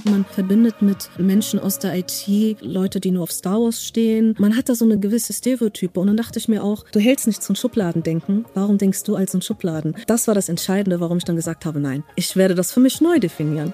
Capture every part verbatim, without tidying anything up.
Man verbindet mit Menschen aus der I T Leute, die nur auf Star Wars stehen. Man hat da so eine gewisse Stereotype. Und dann dachte ich mir auch, du hältst nicht zum Schubladendenken. Warum denkst du als in Schubladen? Das war das Entscheidende, warum ich dann gesagt habe, nein, ich werde das für mich neu definieren.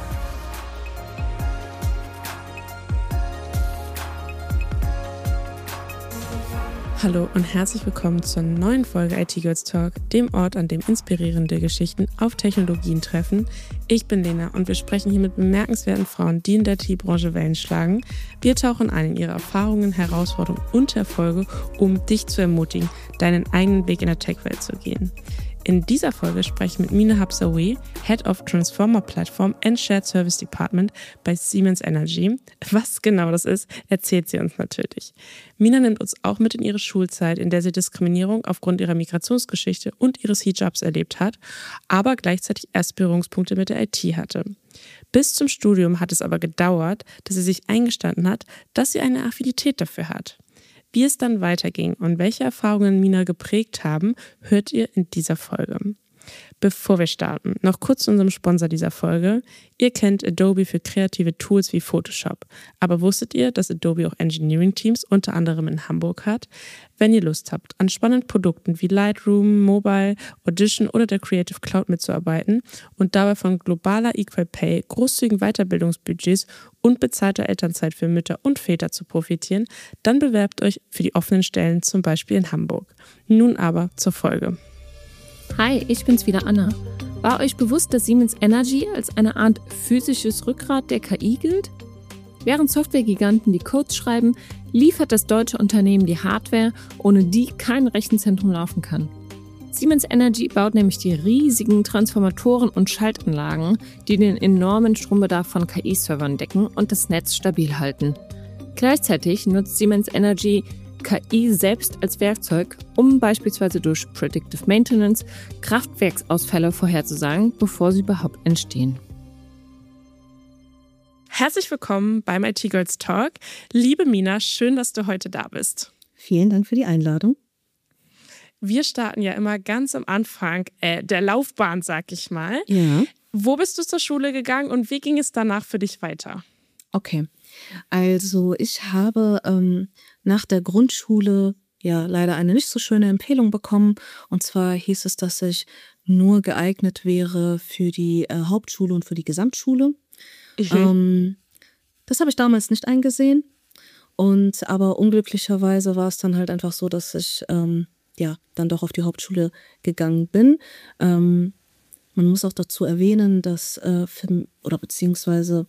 Hallo und herzlich willkommen zur neuen Folge I T Girls Talk, dem Ort, an dem inspirierende Geschichten auf Technologien treffen. Ich bin Lena und wir sprechen hier mit bemerkenswerten Frauen, die in der I T-Branche Wellen schlagen. Wir tauchen ein in ihre Erfahrungen, Herausforderungen und Erfolge, um dich zu ermutigen, deinen eigenen Weg in der Tech-Welt zu gehen. In dieser Folge spreche ich mit Mina Habsawi, Head of Transformer Platform and Shared Service Department bei Siemens Energy. Was genau das ist, erzählt sie uns natürlich. Mina nimmt uns auch mit in ihre Schulzeit, in der sie Diskriminierung aufgrund ihrer Migrationsgeschichte und ihres Hijabs erlebt hat, aber gleichzeitig erst Berührungspunkte mit der I T hatte. Bis zum Studium hat es aber gedauert, dass sie sich eingestanden hat, dass sie eine Affinität dafür hat. Wie es dann weiterging und welche Erfahrungen Mina geprägt haben, hört ihr in dieser Folge. Bevor wir starten, noch kurz zu unserem Sponsor dieser Folge. Ihr kennt Adobe für kreative Tools wie Photoshop. Aber wusstet ihr, dass Adobe auch Engineering-Teams unter anderem in Hamburg hat? Wenn ihr Lust habt, an spannenden Produkten wie Lightroom, Mobile, Audition oder der Creative Cloud mitzuarbeiten und dabei von globaler Equal Pay, großzügigen Weiterbildungsbudgets und bezahlter Elternzeit für Mütter und Väter zu profitieren, dann bewerbt euch für die offenen Stellen zum Beispiel in Hamburg. Nun aber zur Folge. Hi, ich bin's wieder, Anna. War euch bewusst, dass Siemens Energy als eine Art physisches Rückgrat der K I gilt? Während Softwaregiganten die Codes schreiben, liefert das deutsche Unternehmen die Hardware, ohne die kein Rechenzentrum laufen kann. Siemens Energy baut nämlich die riesigen Transformatoren und Schaltanlagen, die den enormen Strombedarf von K I-Servern decken und das Netz stabil halten. Gleichzeitig nutzt Siemens Energy K I selbst als Werkzeug, um beispielsweise durch Predictive Maintenance Kraftwerksausfälle vorherzusagen, bevor sie überhaupt entstehen. Herzlich willkommen beim I T Girls Talk. Liebe Mina, schön, dass du heute da bist. Vielen Dank für die Einladung. Wir starten ja immer ganz am Anfang äh, der Laufbahn, sag ich mal. Ja. Wo bist du zur Schule gegangen und wie ging es danach für dich weiter? Okay, also ich habe ähm, nach der Grundschule ja leider eine nicht so schöne Empfehlung bekommen. Und zwar hieß es, dass ich nur geeignet wäre für die äh, Hauptschule und für die Gesamtschule. Mhm. Ähm, das habe ich damals nicht eingesehen. Und aber unglücklicherweise war es dann halt einfach so, dass ich ähm, ja dann doch auf die Hauptschule gegangen bin. Ähm, man muss auch dazu erwähnen, dass äh, für, oder beziehungsweise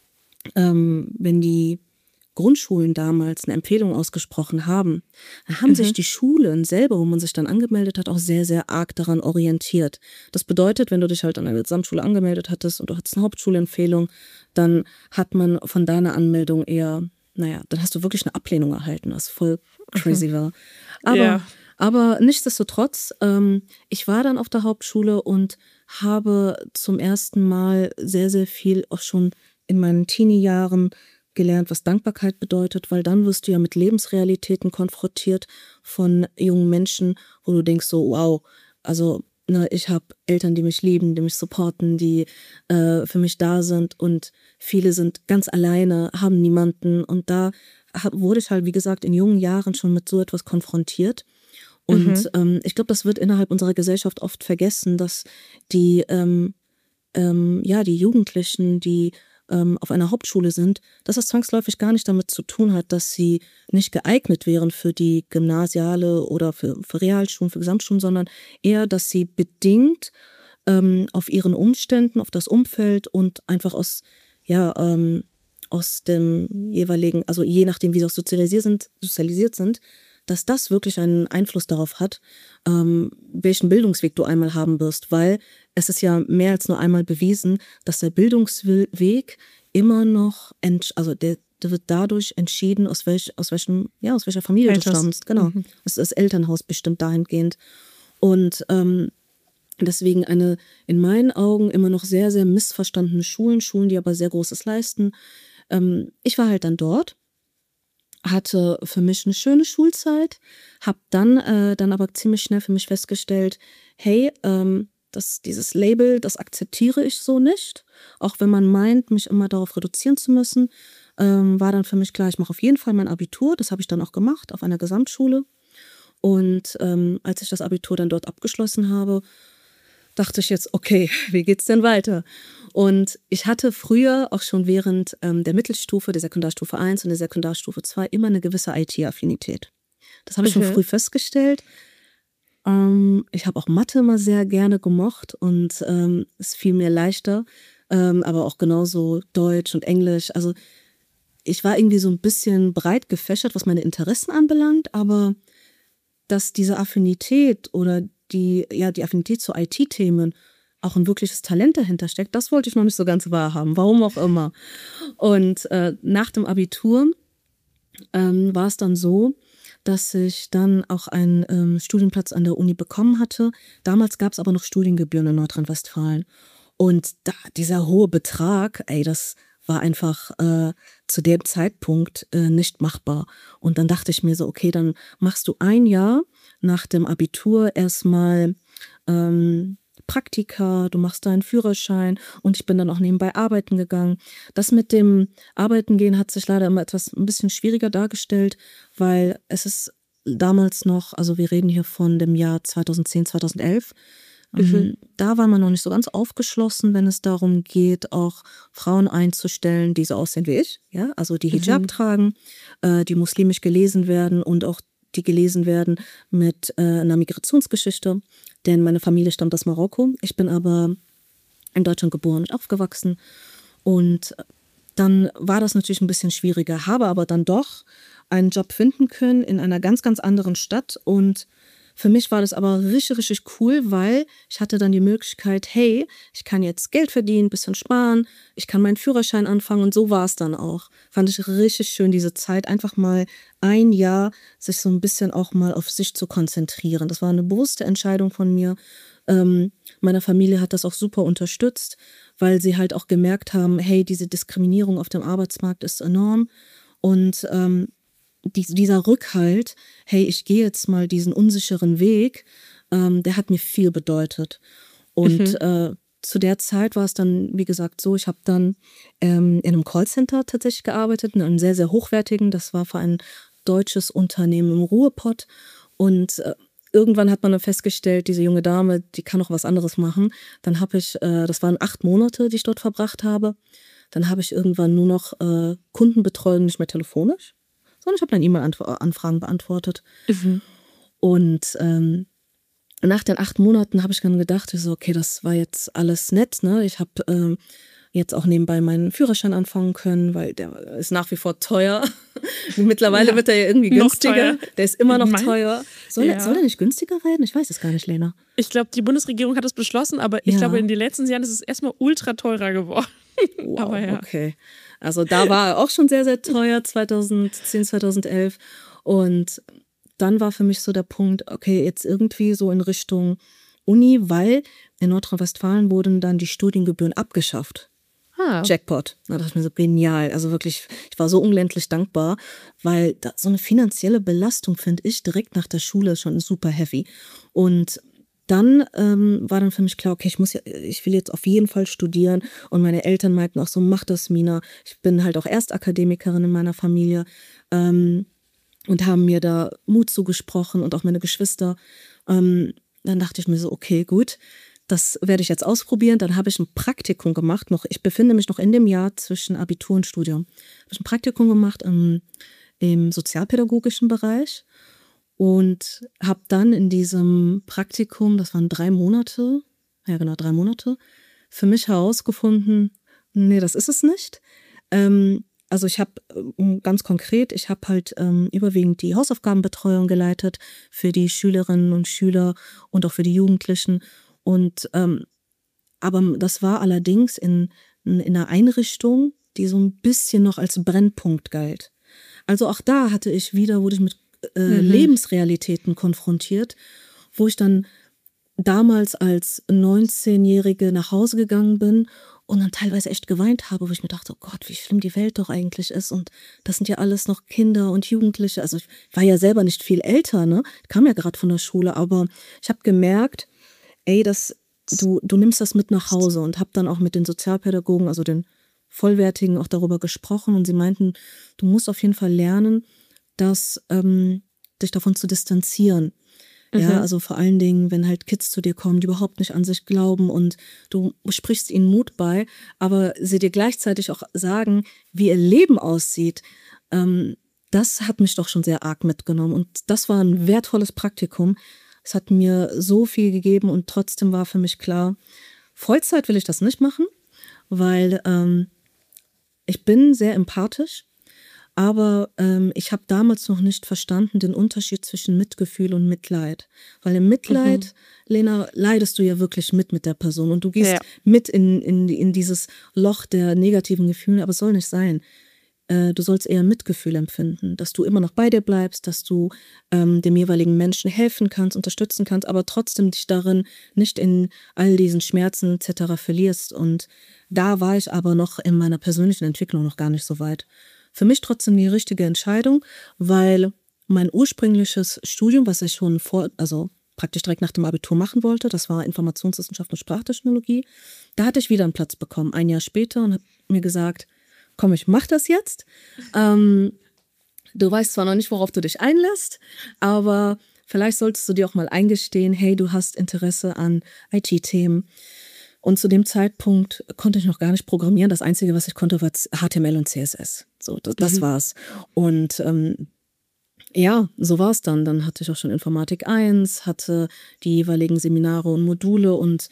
Ähm, wenn die Grundschulen damals eine Empfehlung ausgesprochen haben, dann haben mhm. sich die Schulen selber, wo man sich dann angemeldet hat, auch sehr, sehr arg daran orientiert. Das bedeutet, wenn du dich halt an einer Gesamtschule angemeldet hattest und du hattest eine Hauptschulempfehlung, dann hat man von deiner Anmeldung eher, naja, dann hast du wirklich eine Ablehnung erhalten, was voll crazy mhm. war. Aber, ja. aber nichtsdestotrotz, ähm, ich war dann auf der Hauptschule und habe zum ersten Mal sehr, sehr viel auch schon in meinen Teenie-Jahren gelernt, was Dankbarkeit bedeutet, weil dann wirst du ja mit Lebensrealitäten konfrontiert von jungen Menschen, wo du denkst so, wow, also ne, ich habe Eltern, die mich lieben, die mich supporten, die äh, für mich da sind und viele sind ganz alleine, haben niemanden und da hab, wurde ich halt, wie gesagt, in jungen Jahren schon mit so etwas konfrontiert. Und mhm. ähm, ich glaube, das wird innerhalb unserer Gesellschaft oft vergessen, dass die, ähm, ähm, ja, die Jugendlichen, die auf einer Hauptschule sind, dass das zwangsläufig gar nicht damit zu tun hat, dass sie nicht geeignet wären für die Gymnasiale oder für, für Realschulen, für Gesamtschulen, sondern eher, dass sie bedingt ähm, auf ihren Umständen, auf das Umfeld und einfach aus, ja, ähm, aus dem jeweiligen, also je nachdem, wie sie auch sozialisiert sind, sozialisiert sind, dass das wirklich einen Einfluss darauf hat, ähm, welchen Bildungsweg du einmal haben wirst, weil es ist ja mehr als nur einmal bewiesen, dass der Bildungsweg immer noch, ent- also der, der wird dadurch entschieden, aus, welch, aus, welchem, ja, aus welcher Familie Elters. du stammst. Genau, mhm. das, das Elternhaus bestimmt dahingehend. Und ähm, deswegen eine in meinen Augen immer noch sehr, sehr missverstandene Schulen, Schulen, die aber sehr Großes leisten. Ähm, ich war halt dann dort, hatte für mich eine schöne Schulzeit, habe dann, äh, dann aber ziemlich schnell für mich festgestellt, hey, ähm, das, dieses Label, das akzeptiere ich so nicht. Auch wenn man meint, mich immer darauf reduzieren zu müssen, ähm, war dann für mich klar, ich mache auf jeden Fall mein Abitur. Das habe ich dann auch gemacht auf einer Gesamtschule. Und ähm, als ich das Abitur dann dort abgeschlossen habe, dachte ich jetzt, okay, wie geht's denn weiter? Und ich hatte früher auch schon während ähm, der Mittelstufe, der Sekundarstufe eins und der Sekundarstufe zwei immer eine gewisse I T-Affinität. Das habe ich Mhm. schon früh festgestellt. Ähm, ich habe auch Mathe immer sehr gerne gemocht und ähm, es fiel mir leichter, ähm, aber auch genauso Deutsch und Englisch. Also ich war irgendwie so ein bisschen breit gefächert, was meine Interessen anbelangt, aber dass diese Affinität oder die, ja, die Affinität zu I T-Themen auch ein wirkliches Talent dahinter steckt, das wollte ich noch nicht so ganz wahrhaben, warum auch immer. Und äh, nach dem Abitur ähm, war es dann so, dass ich dann auch einen ähm, Studienplatz an der Uni bekommen hatte. Damals gab es aber noch Studiengebühren in Nordrhein-Westfalen. Und da, dieser hohe Betrag, ey, das war einfach äh, zu dem Zeitpunkt äh, nicht machbar. Und dann dachte ich mir so, okay, dann machst du ein Jahr nach dem Abitur erstmal ähm, Praktika, du machst deinen Führerschein und ich bin dann auch nebenbei arbeiten gegangen. Das mit dem Arbeiten gehen hat sich leider immer etwas ein bisschen schwieriger dargestellt, weil es ist damals noch, also wir reden hier von dem Jahr zweitausendzehn, zweitausendelf, Mhm. ähm, da war man noch nicht so ganz aufgeschlossen, wenn es darum geht, auch Frauen einzustellen, die so aussehen wie ich, ja, also die Hijab Mhm. tragen, äh, die muslimisch gelesen werden und auch die gelesen werden mit äh, einer Migrationsgeschichte, denn meine Familie stammt aus Marokko. Ich bin aber in Deutschland geboren und aufgewachsen und dann war das natürlich ein bisschen schwieriger, habe aber dann doch einen Job finden können in einer ganz, ganz anderen Stadt und für mich war das aber richtig, richtig cool, weil ich hatte dann die Möglichkeit, hey, ich kann jetzt Geld verdienen, ein bisschen sparen, ich kann meinen Führerschein anfangen und so war es dann auch. Fand ich richtig schön, diese Zeit, einfach mal ein Jahr sich so ein bisschen auch mal auf sich zu konzentrieren. Das war eine bewusste Entscheidung von mir. Ähm, meine Familie hat das auch super unterstützt, weil sie halt auch gemerkt haben, hey, diese Diskriminierung auf dem Arbeitsmarkt ist enorm und ähm, die, dieser Rückhalt, hey, ich gehe jetzt mal diesen unsicheren Weg, ähm, der hat mir viel bedeutet. Und Mhm. äh, zu der Zeit war es dann, wie gesagt, so, ich habe dann ähm, in einem Callcenter tatsächlich gearbeitet, in einem sehr, sehr hochwertigen, das war für ein deutsches Unternehmen im Ruhrpott. Und äh, irgendwann hat man dann festgestellt, diese junge Dame, die kann noch was anderes machen. Dann habe ich, äh, das waren acht Monate, die ich dort verbracht habe. Dann habe ich irgendwann nur noch äh, Kundenbetreuung, nicht mehr telefonisch, sondern ich habe dann E-Mail-Anfragen beantwortet. Mhm. Und ähm, nach den acht Monaten habe ich dann gedacht, so, okay, das war jetzt alles nett, ne? Ich habe ähm, jetzt auch nebenbei meinen Führerschein anfangen können, weil der ist nach wie vor teuer. Mittlerweile Ja, wird er ja irgendwie noch günstiger. teuer. Der ist immer noch Mein- teuer. Soll, Ja. der, soll der nicht günstiger werden? Ich weiß es gar nicht, Lena. Ich glaube, die Bundesregierung hat es beschlossen, aber ich Ja. glaube, in den letzten Jahren ist es erstmal ultra teurer geworden. Wow, Aber ja. okay. Also da war er auch schon sehr, sehr teuer, zweitausendzehn, zweitausendelf. Und dann war für mich so der Punkt, okay, jetzt irgendwie so in Richtung Uni, weil in Nordrhein-Westfalen wurden dann die Studiengebühren abgeschafft. Ah. Jackpot. Na, das ist mir so genial. Also wirklich, ich war so unendlich dankbar, weil da, so eine finanzielle Belastung, finde ich, direkt nach der Schule schon super heavy. Und dann ähm, war dann für mich klar, okay, ich muss ja, ich will jetzt auf jeden Fall studieren. Und meine Eltern meinten auch so, mach das, Mina. Ich bin halt auch Erstakademikerin in meiner Familie ähm, und haben mir da Mut zugesprochen und auch meine Geschwister. Ähm, dann dachte ich mir so, okay, gut, das werde ich jetzt ausprobieren. Dann habe ich ein Praktikum gemacht. Noch, ich befinde mich noch in dem Jahr zwischen Abitur und Studium. Habe ich ein Praktikum gemacht im, im sozialpädagogischen Bereich. Und habe dann in diesem Praktikum, das waren drei Monate, ja genau, drei Monate, für mich herausgefunden, nee, das ist es nicht. Ähm, also ich habe, ganz konkret, ich habe halt ähm, überwiegend die Hausaufgabenbetreuung geleitet für die Schülerinnen und Schüler und auch für die Jugendlichen. Und ähm, aber das war allerdings in, in einer Einrichtung, die so ein bisschen noch als Brennpunkt galt. Also auch da hatte ich wieder, wurde ich mit Äh, Mhm. Lebensrealitäten konfrontiert, wo ich dann damals als neunzehnjährige nach Hause gegangen bin und dann teilweise echt geweint habe, wo ich mir dachte, oh Gott, wie schlimm die Welt doch eigentlich ist und das sind ja alles noch Kinder und Jugendliche. Also ich war ja selber nicht viel älter, ne? Ich kam ja gerade von der Schule, aber ich habe gemerkt, ey, das du, du nimmst das mit nach Hause und habe dann auch mit den Sozialpädagogen, also den Vollwertigen, auch darüber gesprochen und sie meinten, du musst auf jeden Fall lernen, dass ähm, dich davon zu distanzieren. Mhm. Ja, also vor allen Dingen, wenn halt Kids zu dir kommen, die überhaupt nicht an sich glauben und du sprichst ihnen Mut bei, aber sie dir gleichzeitig auch sagen, wie ihr Leben aussieht. Ähm, das hat mich doch schon sehr arg mitgenommen und das war ein wertvolles Praktikum. Es hat mir so viel gegeben und trotzdem war für mich klar, Vollzeit will ich das nicht machen, weil ähm, ich bin sehr empathisch, aber ähm, ich habe damals noch nicht verstanden den Unterschied zwischen Mitgefühl und Mitleid. Weil im Mitleid, mhm. Lena, leidest du ja wirklich mit mit der Person und du gehst ja. mit in, in, in dieses Loch der negativen Gefühle, aber es soll nicht sein. Du sollst eher Mitgefühl empfinden, dass du immer noch bei dir bleibst, dass du ähm, dem jeweiligen Menschen helfen kannst, unterstützen kannst, aber trotzdem dich darin nicht in all diesen Schmerzen et cetera verlierst. Und da war ich aber noch in meiner persönlichen Entwicklung noch gar nicht so weit. Für mich trotzdem die richtige Entscheidung, weil mein ursprüngliches Studium, was ich schon vor, also praktisch direkt nach dem Abitur machen wollte, das war Informationswissenschaft und Sprachtechnologie, da hatte ich wieder einen Platz bekommen, ein Jahr später und habe mir gesagt, komm, ich mach das jetzt. Ähm, du weißt zwar noch nicht, worauf du dich einlässt, aber vielleicht solltest du dir auch mal eingestehen, hey, du hast Interesse an I T-Themen. Und zu dem Zeitpunkt konnte ich noch gar nicht programmieren. Das Einzige, was ich konnte, war H T M L und C S S. So, das, das mhm. war's. Und ähm, ja, so war es dann. Dann hatte ich auch schon Informatik eins, hatte die jeweiligen Seminare und Module. Und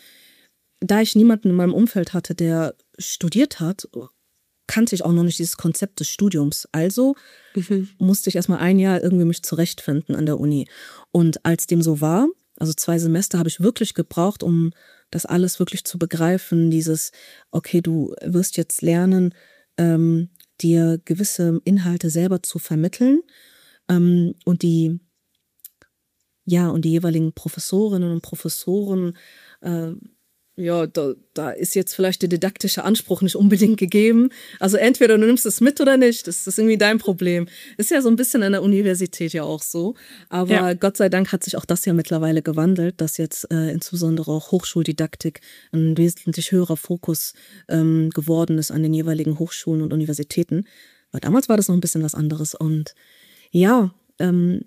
da ich niemanden in meinem Umfeld hatte, der studiert hat, kannte ich auch noch nicht dieses Konzept des Studiums. Also mhm. musste ich erstmal ein Jahr irgendwie mich zurechtfinden an der Uni. Und als dem so war, also zwei Semester habe ich wirklich gebraucht, um das alles wirklich zu begreifen. Dieses, okay, du wirst jetzt lernen, ähm, dir gewisse Inhalte selber zu vermitteln ähm, und die, ja, und die jeweiligen Professorinnen und Professoren äh, ja, da, da ist jetzt vielleicht der didaktische Anspruch nicht unbedingt gegeben. Also entweder du nimmst es mit oder nicht. Das ist irgendwie dein Problem. Ist ja so ein bisschen an der Universität ja auch so. Aber ja. Gott sei Dank hat sich auch das ja mittlerweile gewandelt, dass jetzt äh, insbesondere auch Hochschuldidaktik ein wesentlich höherer Fokus ähm, geworden ist an den jeweiligen Hochschulen und Universitäten. Weil damals war das noch ein bisschen was anderes. Und ja, ähm,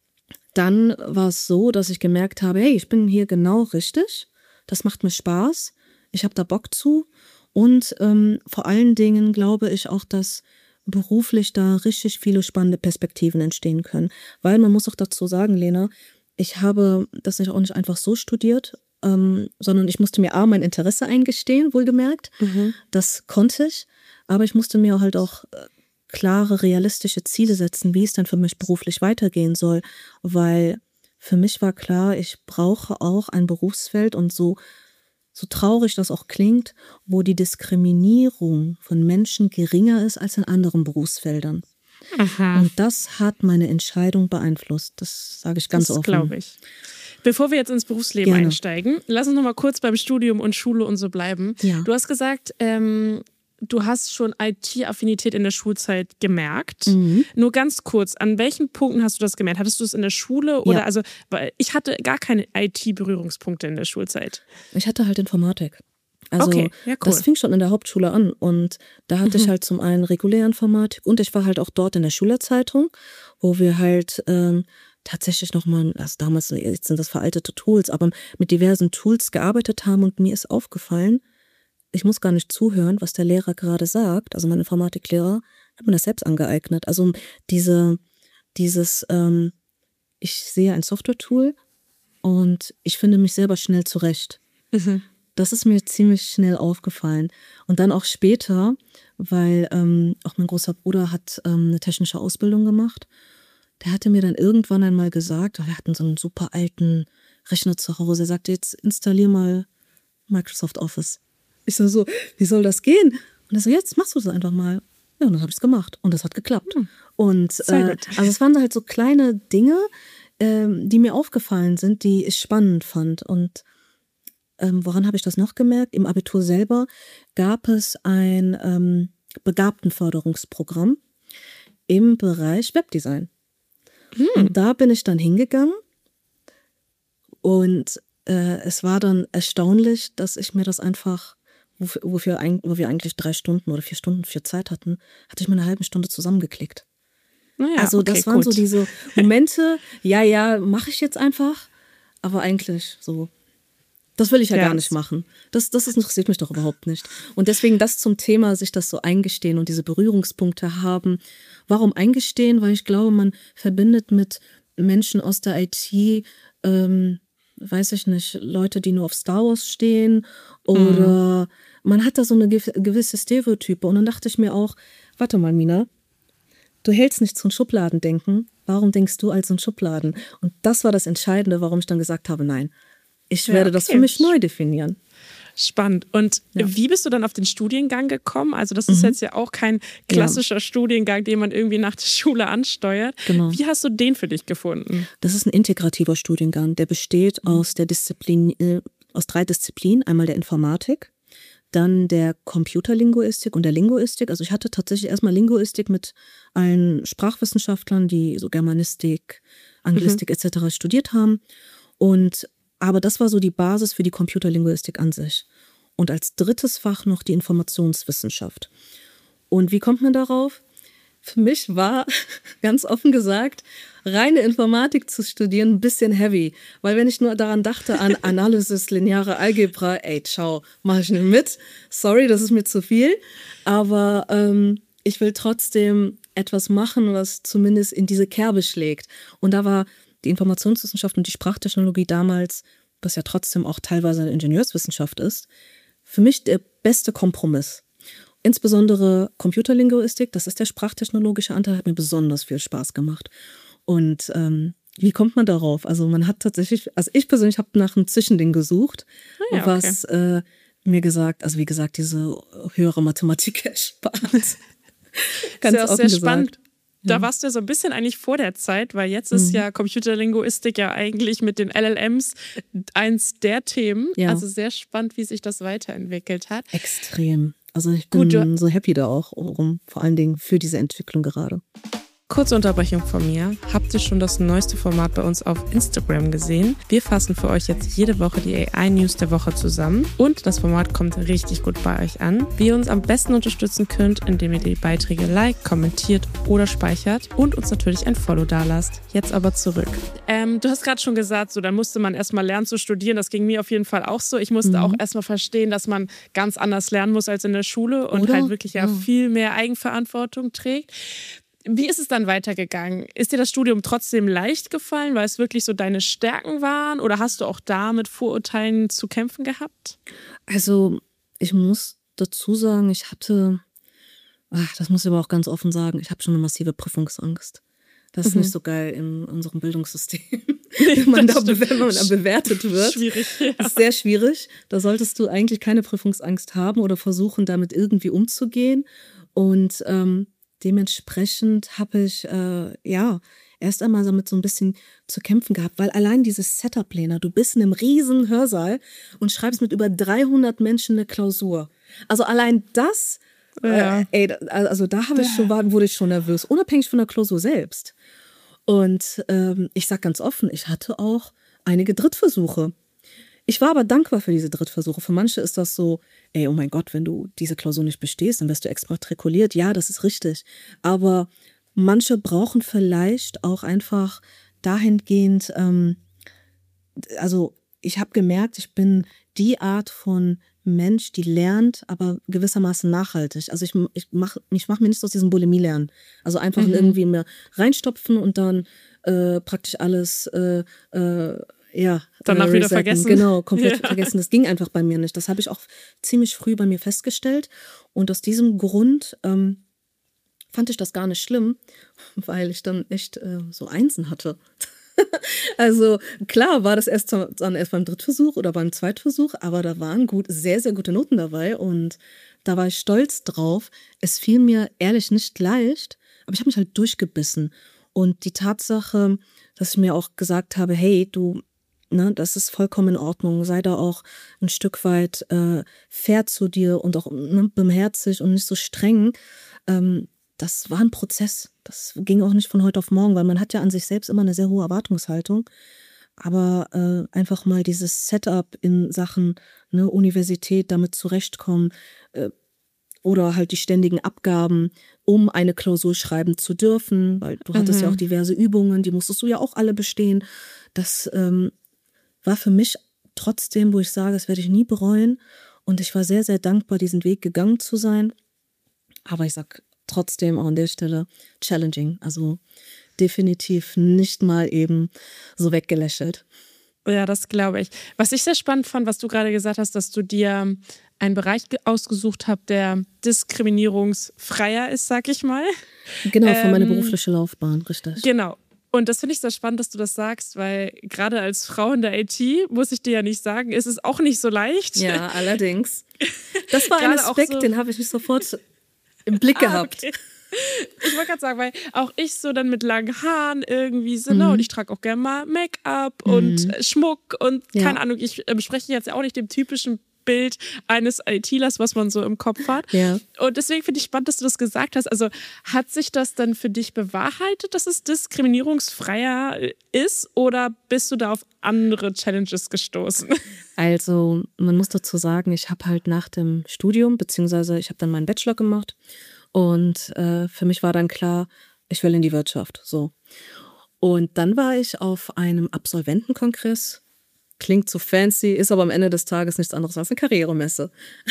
dann war es so, dass ich gemerkt habe, hey, ich bin hier genau richtig. Das macht mir Spaß, ich habe da Bock zu und ähm, vor allen Dingen glaube ich auch, dass beruflich da richtig viele spannende Perspektiven entstehen können. Weil man muss auch dazu sagen, Lena, ich habe das nicht auch nicht einfach so studiert, ähm, sondern ich musste mir A, mein Interesse eingestehen, wohlgemerkt, mhm. das konnte ich, aber ich musste mir halt auch äh, klare, realistische Ziele setzen, wie es dann für mich beruflich weitergehen soll, weil für mich war klar, ich brauche auch ein Berufsfeld und so, so traurig das auch klingt, wo die Diskriminierung von Menschen geringer ist als in anderen Berufsfeldern. Aha. Und das hat meine Entscheidung beeinflusst. Das sage ich ganz das offen. Das glaube ich. Bevor wir jetzt ins Berufsleben Gerne. einsteigen, lass uns noch mal kurz beim Studium und Schule und so bleiben. Ja. Du hast gesagt, ähm, du hast schon I T-Affinität in der Schulzeit gemerkt. Mhm. Nur ganz kurz, an welchen Punkten hast du das gemerkt? Hattest du es in der Schule oder ja. also, weil ich hatte gar keine I T-Berührungspunkte in der Schulzeit. Ich hatte halt Informatik. Also okay, ja, cool. Das fing schon in der Hauptschule an und da hatte mhm. ich halt zum einen reguläre Informatik und ich war halt auch dort in der Schülerzeitung, wo wir halt ähm, tatsächlich nochmal, also damals, jetzt sind das veraltete Tools, aber mit diversen Tools gearbeitet haben und mir ist aufgefallen, ich muss gar nicht zuhören, was der Lehrer gerade sagt, also mein Informatiklehrer, hat mir das selbst angeeignet. Also diese, dieses, ähm, ich sehe ein Software-Tool und ich finde mich selber schnell zurecht. Mhm. Das ist mir ziemlich schnell aufgefallen. Und dann auch später, weil ähm, auch mein großer Bruder hat ähm, eine technische Ausbildung gemacht. Der hatte mir dann irgendwann einmal gesagt, wir hatten so einen super alten Rechner zu Hause. Er sagte, jetzt installier mal Microsoft Office. Ich so, so, wie soll das gehen? Und er so, jetzt machst du das einfach mal. Ja, und dann habe ich es gemacht. Und das hat geklappt. Hm. Und äh, also es waren halt so kleine Dinge, äh, die mir aufgefallen sind, die ich spannend fand. Und ähm, woran habe ich das noch gemerkt? Im Abitur selber gab es ein ähm, Begabtenförderungsprogramm im Bereich Webdesign. Hm. Und da bin ich dann hingegangen und äh, es war dann erstaunlich, dass ich mir das einfach, wofür, wofür ein, wo wir eigentlich drei Stunden oder vier Stunden für Zeit hatten, hatte ich mir eine halbe Stunde zusammengeklickt. Naja, also okay, das waren gut. so diese Momente, ja, ja, mache ich jetzt einfach, aber eigentlich so, das will ich ja, Ja, gar nicht machen. Das, das interessiert mich doch überhaupt nicht. Und deswegen das zum Thema, sich das so eingestehen und diese Berührungspunkte haben. Warum eingestehen? Weil ich glaube, man verbindet mit Menschen aus der I T, ähm, weiß ich nicht, Leute, die nur auf Star Wars stehen oder mhm. man hat da so eine gewisse Stereotype. Und dann dachte ich mir auch, warte mal, Mina, du hältst nicht so ein Schubladendenken. Warum denkst du als ein Schubladen? Und das war das Entscheidende, warum ich dann gesagt habe, nein, ich werde ja, okay. das für mich neu definieren. Spannend. Und ja. wie bist du dann auf den Studiengang gekommen? Also das ist mhm. jetzt ja auch kein klassischer ja. Studiengang, den man irgendwie nach der Schule ansteuert. Genau. Wie hast du den für dich gefunden? Das ist ein integrativer Studiengang. Der besteht mhm. aus der Disziplin, äh, aus drei Disziplinen. Einmal der Informatik, dann der Computerlinguistik und der Linguistik. Also ich hatte tatsächlich erstmal Linguistik mit allen Sprachwissenschaftlern, die so Germanistik, Anglistik mhm. et cetera studiert haben. Und aber das war so die Basis für die Computerlinguistik an sich. Und als drittes Fach noch die Informationswissenschaft. Und wie kommt man darauf? Für mich war, ganz offen gesagt, reine Informatik zu studieren ein bisschen heavy. Weil wenn ich nur daran dachte, an Analysis, lineare Algebra, ey, ciao, mach ich nicht mit. Sorry, das ist mir zu viel. Aber ähm, ich will trotzdem etwas machen, was zumindest in diese Kerbe schlägt. Und da war die Informationswissenschaft und die Sprachtechnologie damals, was ja trotzdem auch teilweise eine Ingenieurswissenschaft ist, für mich der beste Kompromiss. Insbesondere Computerlinguistik, das ist der sprachtechnologische Anteil, hat mir besonders viel Spaß gemacht. Und ähm, wie kommt man darauf? Also man hat tatsächlich, also ich persönlich habe nach einem Zwischending gesucht, ah ja, was okay. äh, mir gesagt, also wie gesagt, diese höhere Mathematik erspart. Ganz ja auch sehr gesagt. Spannend. Da warst du ja so ein bisschen eigentlich vor der Zeit, weil jetzt ist mhm. ja Computerlinguistik ja eigentlich mit den L L Ms eins der Themen. Ja. Also sehr spannend, wie sich das weiterentwickelt hat. Extrem. Also ich bin Gut, so happy da auch rum, vor allen Dingen für diese Entwicklung gerade. Kurze Unterbrechung von mir. Habt ihr schon das neueste Format bei uns auf Instagram gesehen? Wir fassen für euch jetzt jede Woche die A I-News der Woche zusammen und das Format kommt richtig gut bei euch an. Wie ihr uns am besten unterstützen könnt, indem ihr die Beiträge liked, kommentiert oder speichert und uns natürlich ein Follow dalasst. Jetzt aber zurück. Ähm, du hast gerade schon gesagt, so da musste man erstmal lernen zu studieren. Das ging mir auf jeden Fall auch so. Ich musste mhm. auch erstmal verstehen, dass man ganz anders lernen muss als in der Schule und oder? halt wirklich ja, ja viel mehr Eigenverantwortung trägt. Wie ist es dann weitergegangen? Ist dir das Studium trotzdem leicht gefallen, weil es wirklich so deine Stärken waren? Oder hast du auch da mit Vorurteilen zu kämpfen gehabt? Also ich muss dazu sagen, ich hatte, ach, das muss ich aber auch ganz offen sagen, ich habe schon eine massive Prüfungsangst. Das ist mhm. nicht so geil in unserem Bildungssystem, wenn man da, wenn man da bewertet wird. Schwierig, ja. Das ist sehr schwierig. Da solltest du eigentlich keine Prüfungsangst haben oder versuchen, damit irgendwie umzugehen. Und ähm, dementsprechend habe ich, äh, ja, erst einmal damit so ein bisschen zu kämpfen gehabt, weil allein dieses Setup, Lena, du bist in einem riesen Hörsaal und schreibst mit über dreihundert Menschen eine Klausur. Also allein das, ja. äh, ey, also da habe ich schon, wurde ich schon nervös, unabhängig von der Klausur selbst. Und ähm, ich sag ganz offen, ich hatte auch einige Drittversuche. Ich war aber dankbar für diese Drittversuche. Für manche ist das so, ey, oh mein Gott, wenn du diese Klausur nicht bestehst, dann wirst du exmatrikuliert. Ja, das ist richtig. Aber manche brauchen vielleicht auch einfach dahingehend, ähm, also ich habe gemerkt, ich bin die Art von Mensch, die lernt, aber gewissermaßen nachhaltig. Also ich, ich mache ich mach mir nicht aus diesem Bulimie-Lernen. Also einfach mhm. irgendwie mehr reinstopfen und dann äh, praktisch alles äh, äh, ja, danach äh, wieder vergessen. Genau, komplett ja. vergessen. Das ging einfach bei mir nicht. Das habe ich auch ziemlich früh bei mir festgestellt. Und aus diesem Grund ähm, fand ich das gar nicht schlimm, weil ich dann echt äh, so Einsen hatte. Also klar war das erst dann erst beim Drittversuch oder beim Zweitversuch, aber da waren gut, sehr, sehr gute Noten dabei und da war ich stolz drauf. Es fiel mir ehrlich nicht leicht, aber ich habe mich halt durchgebissen. Und die Tatsache, dass ich mir auch gesagt habe, hey, du, ne, das ist vollkommen in Ordnung, sei da auch ein Stück weit äh, fair zu dir und auch ne, barmherzig und nicht so streng, ähm, das war ein Prozess. Das ging auch nicht von heute auf morgen, weil man hat ja an sich selbst immer eine sehr hohe Erwartungshaltung. aber äh, einfach mal dieses Setup in Sachen ne, Universität, damit zurechtkommen äh, oder halt die ständigen Abgaben, um eine Klausur schreiben zu dürfen, weil du hattest Mhm. ja auch diverse Übungen, die musstest du ja auch alle bestehen. Das ähm, war für mich trotzdem, wo ich sage, das werde ich nie bereuen. Und ich war sehr, sehr dankbar, diesen Weg gegangen zu sein. Aber ich sag trotzdem auch an der Stelle challenging. Also definitiv nicht mal eben so weggelächelt. Ja, das glaube ich. Was ich sehr spannend fand, was du gerade gesagt hast, dass du dir einen Bereich ge- ausgesucht hast, der diskriminierungsfreier ist, sag ich mal. Genau, für meine Ähm, berufliche Laufbahn, richtig. Genau. Und das finde ich sehr spannend, dass du das sagst, weil gerade als Frau in der I T, muss ich dir ja nicht sagen, ist es auch nicht so leicht. Ja, allerdings. Das war ein Gerade auch Aspekt, so- den habe ich nicht sofort im Blick gehabt. Ah, okay. Ich wollte gerade sagen, weil auch ich so dann mit langen Haaren irgendwie so, Mhm. ne, und ich trage auch gerne mal Make-up und Mhm. äh, Schmuck und Ja. keine Ahnung, ich äh, spreche jetzt ja auch nicht dem typischen Bild eines ITlers, was man so im Kopf hat. Ja. Und deswegen finde ich spannend, dass du das gesagt hast. Also hat sich das dann für dich bewahrheitet, dass es diskriminierungsfreier ist, oder bist du da auf andere Challenges gestoßen? Also man muss dazu sagen, ich habe halt nach dem Studium, beziehungsweise ich habe dann meinen Bachelor gemacht und äh, für mich war dann klar, ich will in die Wirtschaft. So. Und dann war ich auf einem Absolventenkongress. Klingt so fancy, ist aber am Ende des Tages nichts anderes als eine Karrieremesse.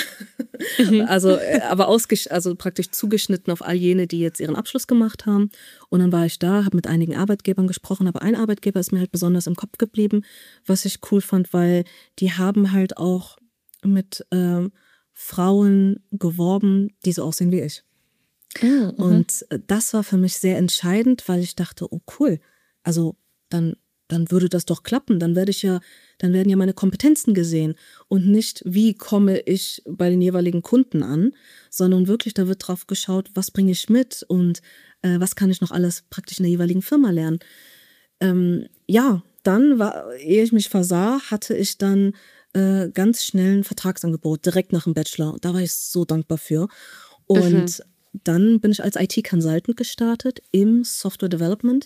Also, äh, aber ausgesch also praktisch zugeschnitten auf all jene, die jetzt ihren Abschluss gemacht haben. Und dann war ich da, habe mit einigen Arbeitgebern gesprochen, aber ein Arbeitgeber ist mir halt besonders im Kopf geblieben, was ich cool fand, weil die haben halt auch mit ähm, Frauen geworben, die so aussehen wie ich. Mhm. Und äh, das war für mich sehr entscheidend, weil ich dachte, oh cool, also dann, dann würde das doch klappen. Dann werde ich ja, dann werden ja meine Kompetenzen gesehen und nicht, wie komme ich bei den jeweiligen Kunden an, sondern wirklich, da wird drauf geschaut, was bringe ich mit und äh, was kann ich noch alles praktisch in der jeweiligen Firma lernen. Ähm, ja, dann war, ehe ich mich versah, hatte ich dann äh, ganz schnell ein Vertragsangebot direkt nach dem Bachelor. Da war ich so dankbar für. Und Mhm. dann bin ich als I T-Consultant gestartet im Software Development.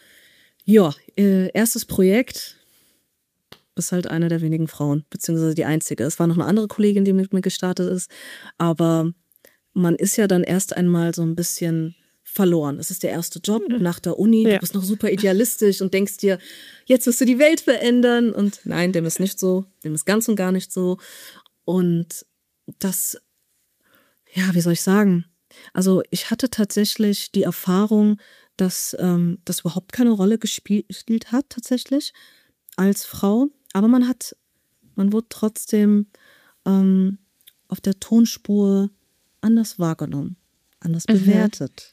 Ja, äh, erstes Projekt, bist halt eine der wenigen Frauen, beziehungsweise die einzige. Es war noch eine andere Kollegin, die mit mir gestartet ist, aber man ist ja dann erst einmal so ein bisschen verloren. Es ist der erste Job nach der Uni, Ja. du bist noch super idealistisch und denkst dir, jetzt wirst du die Welt verändern. Und nein, dem ist nicht so, dem ist ganz und gar nicht so. Und das, ja, wie soll ich sagen? Also ich hatte tatsächlich die Erfahrung, dass ähm, das überhaupt keine Rolle gespielt, gespielt hat, tatsächlich, als Frau. Aber man hat, man wurde trotzdem ähm, auf der Tonspur anders wahrgenommen, anders Mhm. bewertet.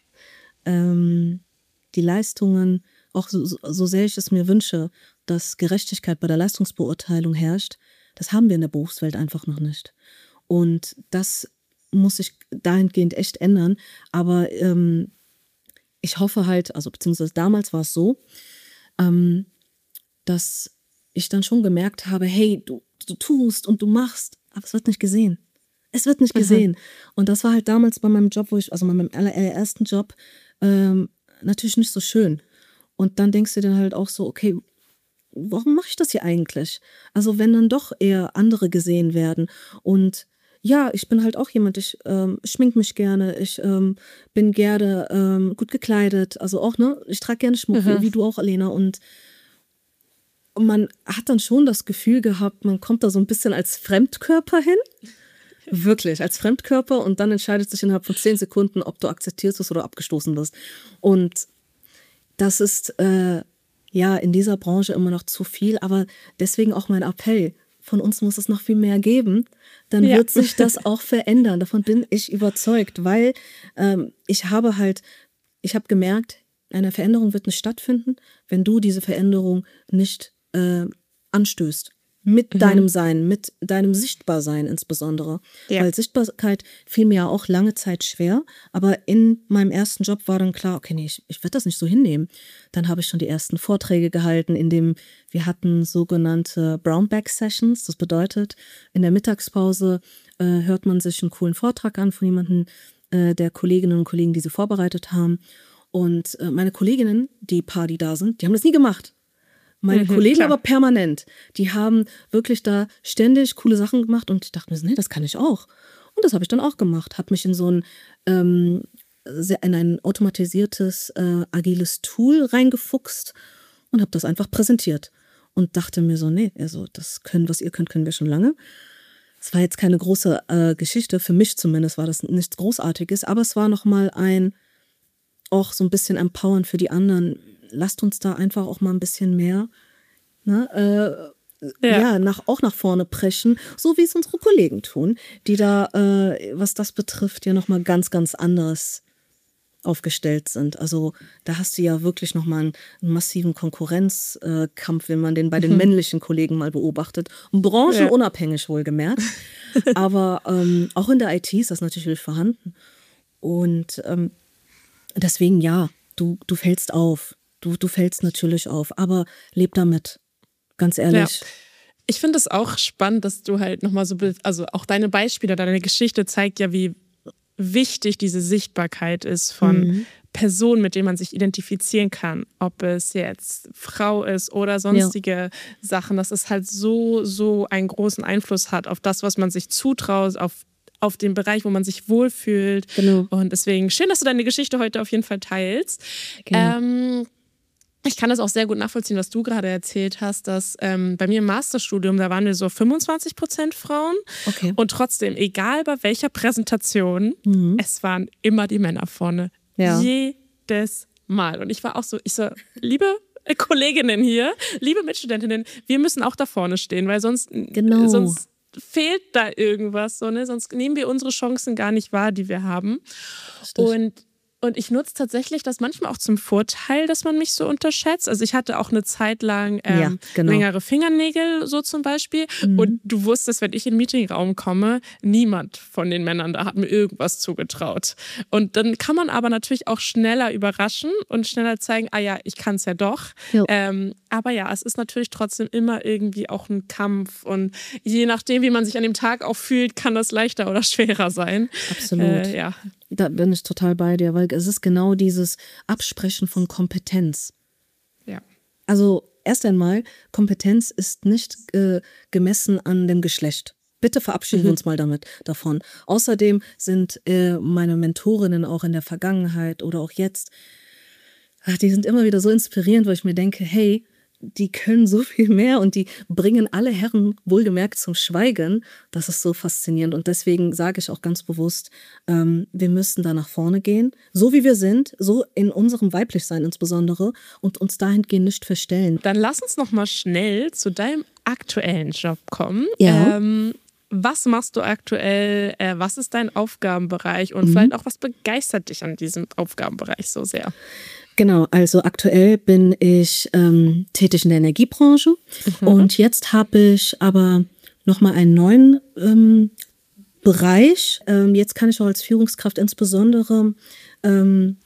Ähm, die Leistungen, auch so, so so sehr ich es mir wünsche, dass Gerechtigkeit bei der Leistungsbeurteilung herrscht, das haben wir in der Berufswelt einfach noch nicht. Und das muss sich dahingehend echt ändern. Aber ähm, ich hoffe halt, also beziehungsweise damals war es so, ähm, dass ich dann schon gemerkt habe, hey, du, du tust und du machst, aber es wird nicht gesehen. Es wird nicht gesehen. Und das war halt damals bei meinem Job, wo ich, also bei meinem allerersten Job, ähm, natürlich nicht so schön. Und dann denkst du dir halt auch so, okay, warum mache ich das hier eigentlich? Also wenn dann doch eher andere gesehen werden. Und ja, ich bin halt auch jemand, ich ähm, schmink mich gerne, ich ähm, bin gerne ähm, gut gekleidet, also auch, ne, ich trage gerne Schmuck, wie, wie du auch, Alena. Und man hat dann schon das Gefühl gehabt, man kommt da so ein bisschen als Fremdkörper hin. Wirklich, als Fremdkörper, und dann entscheidet sich innerhalb von zehn Sekunden, ob du akzeptiert wirst oder abgestoßen wirst. Und das ist äh, ja in dieser Branche immer noch zu viel, aber deswegen auch mein Appell. Von uns muss es noch viel mehr geben, dann Ja. wird sich das auch verändern. Davon bin ich überzeugt, weil ähm, ich habe halt, ich habe gemerkt, eine Veränderung wird nicht stattfinden, wenn du diese Veränderung nicht äh, anstößt. Mit deinem Sein, mit deinem Sichtbarsein insbesondere. Ja. Weil Sichtbarkeit fiel mir ja auch lange Zeit schwer, aber in meinem ersten Job war dann klar, okay, nee, ich, ich werde das nicht so hinnehmen. Dann habe ich schon die ersten Vorträge gehalten, in dem wir hatten sogenannte Brownback-Sessions. Das bedeutet, in der Mittagspause äh, hört man sich einen coolen Vortrag an von jemandem, äh, der Kolleginnen und Kollegen, die sie vorbereitet haben. Und äh, meine Kolleginnen, die paar, die da sind, die haben das nie gemacht. Meine Mhm, Kollegen klar. aber permanent. Die haben wirklich da ständig coole Sachen gemacht und ich dachte mir so, nee, das kann ich auch. Und das habe ich dann auch gemacht. Habe mich in so ein, ähm, sehr- in ein automatisiertes, äh, agiles Tool reingefuchst und habe das einfach präsentiert. Und dachte mir so, nee, also das können, was ihr könnt, können wir schon lange. Es war jetzt keine große äh, Geschichte, für mich zumindest war das nichts Großartiges, aber es war nochmal ein, auch so ein bisschen empowernd für die anderen. Lasst uns da einfach auch mal ein bisschen mehr, ne, äh, Ja. ja, nach, auch nach vorne preschen, so wie es unsere Kollegen tun, die da, äh, was das betrifft, ja nochmal ganz, ganz anderes aufgestellt sind. Also da hast du ja wirklich nochmal einen, einen massiven Konkurrenzkampf, wenn man den bei den männlichen Kollegen mal beobachtet. Branchenunabhängig wohlgemerkt. Aber ähm, auch in der I T ist das natürlich vorhanden. Und ähm, deswegen ja, du, du fällst auf. Du, du fällst natürlich auf, aber leb damit. Ganz ehrlich. Ja. Ich finde es auch spannend, dass du halt nochmal so, be- also auch deine Beispiele, deine Geschichte zeigt ja, wie wichtig diese Sichtbarkeit ist von Mhm. Personen, mit denen man sich identifizieren kann. Ob es jetzt Frau ist oder sonstige Sachen, dass es halt so, so einen großen Einfluss hat auf das, was man sich zutraut, auf, auf den Bereich, wo man sich wohlfühlt. Genau. Und deswegen schön, dass du deine Geschichte heute auf jeden Fall teilst. Gerne. Ähm, Ich kann das auch sehr gut nachvollziehen, was du gerade erzählt hast, dass ähm, bei mir im Masterstudium, da waren wir so fünfundzwanzig Prozent Frauen. Okay. Und trotzdem, egal bei welcher Präsentation, Mhm. es waren immer die Männer vorne. Ja. Jedes Mal. Und ich war auch so, ich so, liebe Kolleginnen hier, liebe Mitstudentinnen, wir müssen auch da vorne stehen, weil sonst, Genau. sonst fehlt da irgendwas. So, ne? Sonst nehmen wir unsere Chancen gar nicht wahr, die wir haben. Richtig. Und Und ich nutze tatsächlich das manchmal auch zum Vorteil, dass man mich so unterschätzt. Also ich hatte auch eine Zeit lang ähm, Ja, genau. längere Fingernägel so zum Beispiel. Mhm. Und du wusstest, wenn ich in den Meetingraum komme, niemand von den Männern da hat mir irgendwas zugetraut. Und dann kann man aber natürlich auch schneller überraschen und schneller zeigen, ah ja, ich kann es ja doch. Ja. Ähm, aber ja, es ist natürlich trotzdem immer irgendwie auch ein Kampf. Und je nachdem, wie man sich an dem Tag auch fühlt, kann das leichter oder schwerer sein. Absolut. Äh, ja. Da bin ich total bei dir, weil es ist genau dieses Absprechen von Kompetenz. Ja. Also erst einmal, Kompetenz ist nicht äh, gemessen an dem Geschlecht. Bitte verabschieden Mhm. wir uns mal damit davon. Außerdem sind äh, meine Mentorinnen auch in der Vergangenheit oder auch jetzt, ach, die sind immer wieder so inspirierend, weil ich mir denke, hey, die können so viel mehr und die bringen alle Herren wohlgemerkt zum Schweigen. Das ist so faszinierend und deswegen sage ich auch ganz bewusst, ähm, wir müssen da nach vorne gehen, so wie wir sind, so in unserem Weiblichsein insbesondere und uns dahingehend nicht verstellen. Dann lass uns noch mal schnell zu deinem aktuellen Job kommen. Ja. Ähm, was machst du aktuell? Äh, was ist dein Aufgabenbereich? Und Mhm. vielleicht auch, was begeistert dich an diesem Aufgabenbereich so sehr? Genau, also aktuell bin ich ähm, tätig in der Energiebranche und jetzt habe ich aber nochmal einen neuen ähm, Bereich. Ähm, jetzt kann ich auch als Führungskraft insbesondere ähm,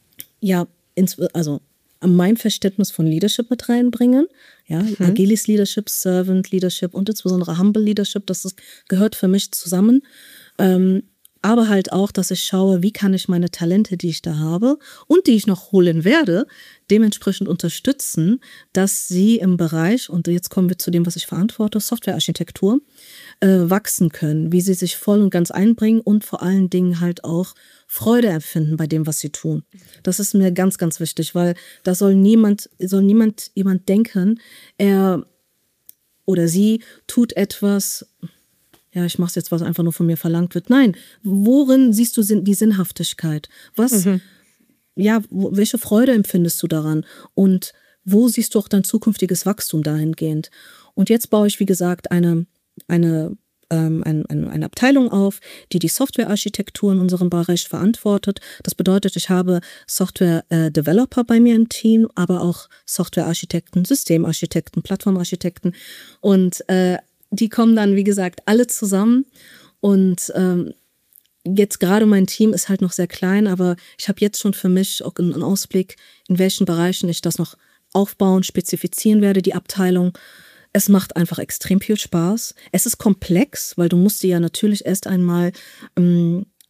ja, ins, also mein Verständnis von Leadership mit reinbringen. Ja, agiles Leadership, Servant Leadership und insbesondere Humble Leadership, das ist, gehört für mich zusammen. Ähm, aber halt auch, dass ich schaue, wie kann ich meine Talente, die ich da habe und die ich noch holen werde, dementsprechend unterstützen, dass sie im Bereich, und jetzt kommen wir zu dem, was ich verantworte, Softwarearchitektur, äh, wachsen können, wie sie sich voll und ganz einbringen und vor allen Dingen halt auch Freude empfinden bei dem, was sie tun. Das ist mir ganz, ganz wichtig, weil da soll niemand, soll niemand jemand denken, er oder sie tut etwas, ja, ich mache es jetzt, was einfach nur von mir verlangt wird. Nein, worin siehst du die Sinnhaftigkeit? Was, Mhm. ja, wo, welche Freude empfindest du daran? Und wo siehst du auch dein zukünftiges Wachstum dahingehend? Und jetzt baue ich, wie gesagt, eine, eine, ähm, eine, eine, eine Abteilung auf, die die Softwarearchitektur in unserem Bereich verantwortet. Das bedeutet, ich habe Software-Developer bei mir im Team, aber auch Softwarearchitekten, Systemarchitekten, Plattformarchitekten und äh, die kommen dann, wie gesagt, alle zusammen und ähm, jetzt gerade mein Team ist halt noch sehr klein, aber ich habe jetzt schon für mich auch einen Ausblick, in welchen Bereichen ich das noch aufbauen, spezifizieren werde, die Abteilung. Es macht einfach extrem viel Spaß. Es ist komplex, weil du musst dir ja natürlich erst einmal ähm,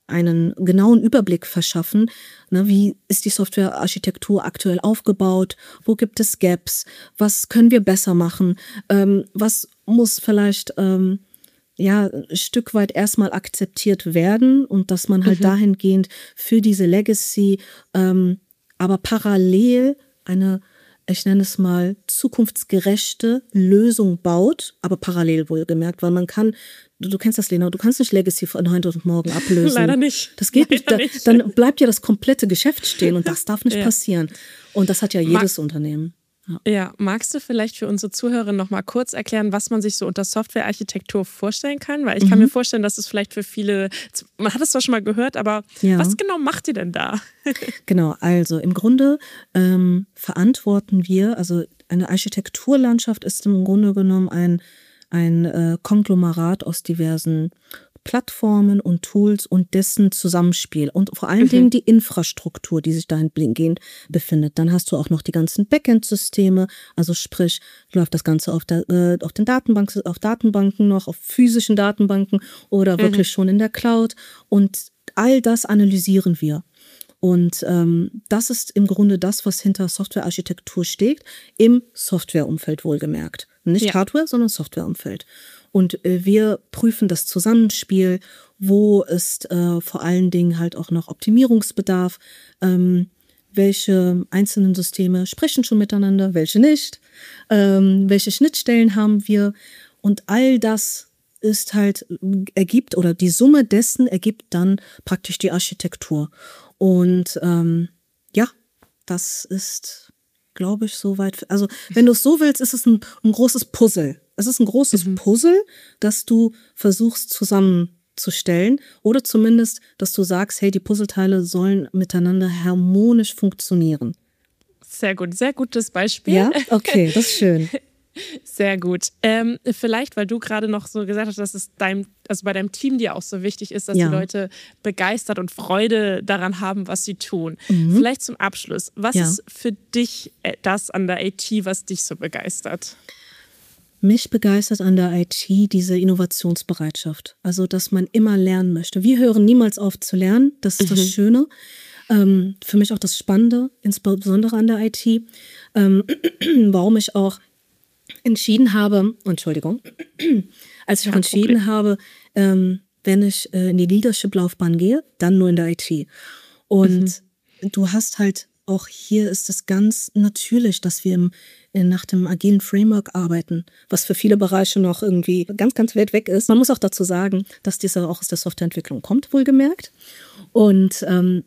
einen genauen Überblick verschaffen. Ne, wie ist die Softwarearchitektur aktuell aufgebaut? Wo gibt es Gaps? Was können wir besser machen? Ähm, was muss vielleicht ähm, ja, ein Stück weit erstmal akzeptiert werden und dass man halt mhm. dahingehend für diese Legacy ähm, aber parallel eine, ich nenne es mal, zukunftsgerechte Lösung baut, aber parallel wohlgemerkt, weil man kann, du, du kennst das, Lena, du kannst nicht Legacy von heute und morgen ablösen. Leider nicht. Das geht Leider nicht. nicht. Da, dann bleibt ja das komplette Geschäft stehen und das darf nicht ja. passieren. Und das hat ja jedes Mag- Unternehmen. Ja. ja, magst du vielleicht für unsere Zuhörer noch mal kurz erklären, was man sich so unter Softwarearchitektur vorstellen kann? Weil ich mhm. kann mir vorstellen, dass es vielleicht für viele, man hat es zwar schon mal gehört, aber ja. was genau macht ihr denn da? Genau, also im Grunde ähm, verantworten wir, also eine Architekturlandschaft ist im Grunde genommen ein, ein äh, Konglomerat aus diversen Plattformen und Tools und dessen Zusammenspiel und vor allen mhm. Dingen die Infrastruktur, die sich dahingehend befindet. Dann hast du auch noch die ganzen Backend-Systeme, also sprich, läuft das Ganze auf, der, äh, auf den Datenbanken, auf Datenbanken noch, auf physischen Datenbanken oder mhm. wirklich schon in der Cloud und all das analysieren wir. Und ähm, das ist im Grunde das, was hinter Softwarearchitektur steht, im Softwareumfeld wohlgemerkt. Nicht ja. Hardware, sondern Softwareumfeld. Und äh, wir prüfen das Zusammenspiel, wo ist äh, vor allen Dingen halt auch noch Optimierungsbedarf, ähm, welche einzelnen Systeme sprechen schon miteinander, welche nicht, ähm, welche Schnittstellen haben wir und all das ist halt, ergibt oder die Summe dessen ergibt dann praktisch die Architektur. Und ähm, ja, das ist, glaube ich, soweit. Also wenn du es so willst, ist es ein, ein großes Puzzle. Es ist ein großes mhm. Puzzle, das du versuchst zusammenzustellen oder zumindest, dass du sagst, hey, die Puzzleteile sollen miteinander harmonisch funktionieren. Sehr gut, sehr gutes Beispiel. Ja, okay, das ist schön. Sehr gut. Ähm, vielleicht, weil du gerade noch so gesagt hast, dass es deinem, also bei deinem Team dir auch so wichtig ist, dass ja. die Leute begeistert und Freude daran haben, was sie tun. Mhm. Vielleicht zum Abschluss. Was ja. ist für dich das an der I T, was dich so begeistert? Mich begeistert an der I T diese Innovationsbereitschaft. Also, dass man immer lernen möchte. Wir hören niemals auf zu lernen. Das ist mhm. das Schöne. Ähm, für mich auch das Spannende, insbesondere an der I T. Ähm, warum ich auch entschieden habe, Entschuldigung, als ich auch entschieden habe, ähm, wenn ich äh, in die Leadership-Laufbahn gehe, dann nur in der I T. Und mhm. du hast halt auch hier ist es ganz natürlich, dass wir im, in, nach dem agilen Framework arbeiten, was für viele Bereiche noch irgendwie ganz, ganz weit weg ist. Man muss auch dazu sagen, dass dieser auch aus der Softwareentwicklung kommt, wohlgemerkt. Und ähm,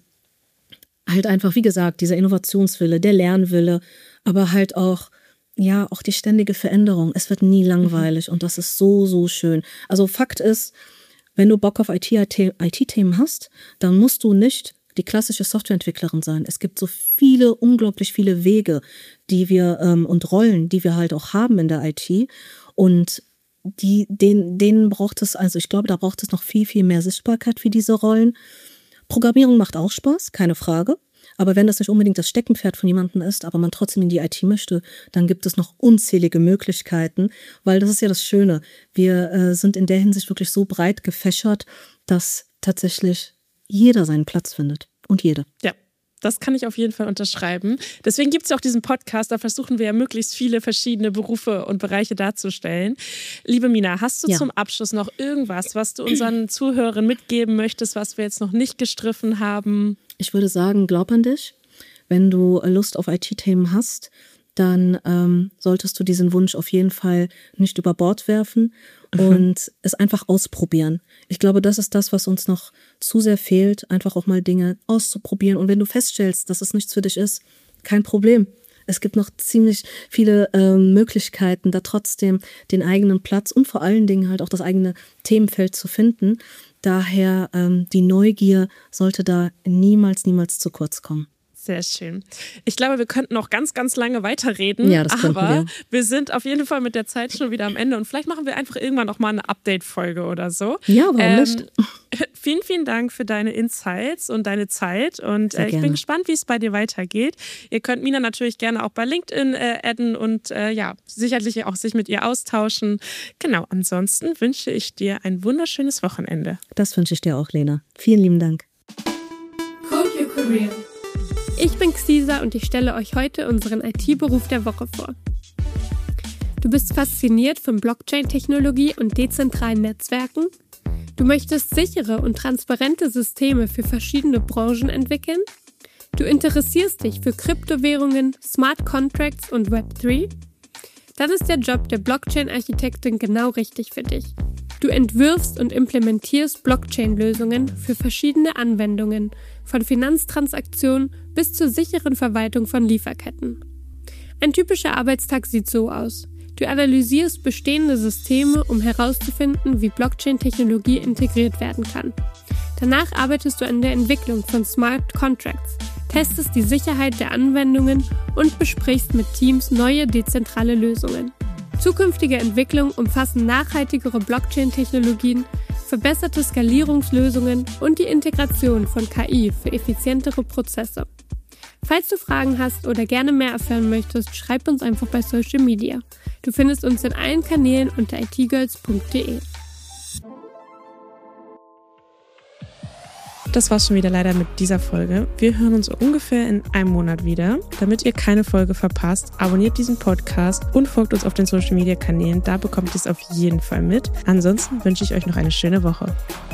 halt einfach, wie gesagt, dieser Innovationswille, der Lernwille, aber halt auch ja, auch die ständige Veränderung. Es wird nie langweilig mhm. und das ist so, so schön. Also Fakt ist, wenn du Bock auf I T-Themen hast, dann musst du nicht die klassische Softwareentwicklerin sein. Es gibt so viele, unglaublich viele Wege, die wir ähm, und Rollen, die wir halt auch haben in der I T und die, den, denen braucht es, also ich glaube, da braucht es noch viel, viel mehr Sichtbarkeit für diese Rollen. Programmierung macht auch Spaß, keine Frage. Aber wenn das nicht unbedingt das Steckenpferd von jemandem ist, aber man trotzdem in die I T möchte, dann gibt es noch unzählige Möglichkeiten, weil das ist ja das Schöne. Wir äh, sind in der Hinsicht wirklich so breit gefächert, dass tatsächlich jeder seinen Platz findet und jede. Ja. Das kann ich auf jeden Fall unterschreiben. Deswegen gibt es ja auch diesen Podcast, da versuchen wir ja möglichst viele verschiedene Berufe und Bereiche darzustellen. Liebe Mina, hast du ja. zum Abschluss noch irgendwas, was du unseren Zuhörern mitgeben möchtest, was wir jetzt noch nicht gestriffen haben? Ich würde sagen, glaub an dich. Wenn du Lust auf I T-Themen hast, dann ähm, solltest du diesen Wunsch auf jeden Fall nicht über Bord werfen und es einfach ausprobieren. Ich glaube, das ist das, was uns noch zu sehr fehlt, einfach auch mal Dinge auszuprobieren. Und wenn du feststellst, dass es nichts für dich ist, kein Problem. Es gibt noch ziemlich viele ähm, Möglichkeiten, da trotzdem den eigenen Platz und vor allen Dingen halt auch das eigene Themenfeld zu finden. Daher ähm, die Neugier sollte da niemals, niemals zu kurz kommen. Sehr schön. Ich glaube, wir könnten noch ganz, ganz lange weiterreden. Ja, das könnten aber wir. wir sind auf jeden Fall mit der Zeit schon wieder am Ende und vielleicht machen wir einfach irgendwann noch mal eine Update-Folge oder so. Ja, warum ähm, nicht? Vielen, vielen Dank für deine Insights und deine Zeit und äh, ich gerne. bin gespannt, wie es bei dir weitergeht. Ihr könnt Mina natürlich gerne auch bei LinkedIn äh, adden und äh, ja, sicherlich auch sich mit ihr austauschen. Genau, ansonsten wünsche ich dir ein wunderschönes Wochenende. Das wünsche ich dir auch, Lena. Vielen lieben Dank. Code Your Career. Ich bin Xisa und ich stelle euch heute unseren I T-Beruf der Woche vor. Du bist fasziniert von Blockchain-Technologie und dezentralen Netzwerken? Du möchtest sichere und transparente Systeme für verschiedene Branchen entwickeln? Du interessierst dich für Kryptowährungen, Smart Contracts und Web drei? Dann ist der Job der Blockchain-Architektin genau richtig für dich. Du entwirfst und implementierst Blockchain-Lösungen für verschiedene Anwendungen, von Finanztransaktionen bis zur sicheren Verwaltung von Lieferketten. Ein typischer Arbeitstag sieht so aus. Du analysierst bestehende Systeme, um herauszufinden, wie Blockchain-Technologie integriert werden kann. Danach arbeitest du an der Entwicklung von Smart Contracts, testest die Sicherheit der Anwendungen und besprichst mit Teams neue dezentrale Lösungen. Zukünftige Entwicklungen umfassen nachhaltigere Blockchain-Technologien, verbesserte Skalierungslösungen und die Integration von K I für effizientere Prozesse. Falls du Fragen hast oder gerne mehr erfahren möchtest, schreib uns einfach bei Social Media. Du findest uns in allen Kanälen unter i t girls punkt d e. Das war's schon wieder leider mit dieser Folge. Wir hören uns ungefähr in einem Monat wieder. Damit ihr keine Folge verpasst, abonniert diesen Podcast und folgt uns auf den Social Media Kanälen. Da bekommt ihr es auf jeden Fall mit. Ansonsten wünsche ich euch noch eine schöne Woche.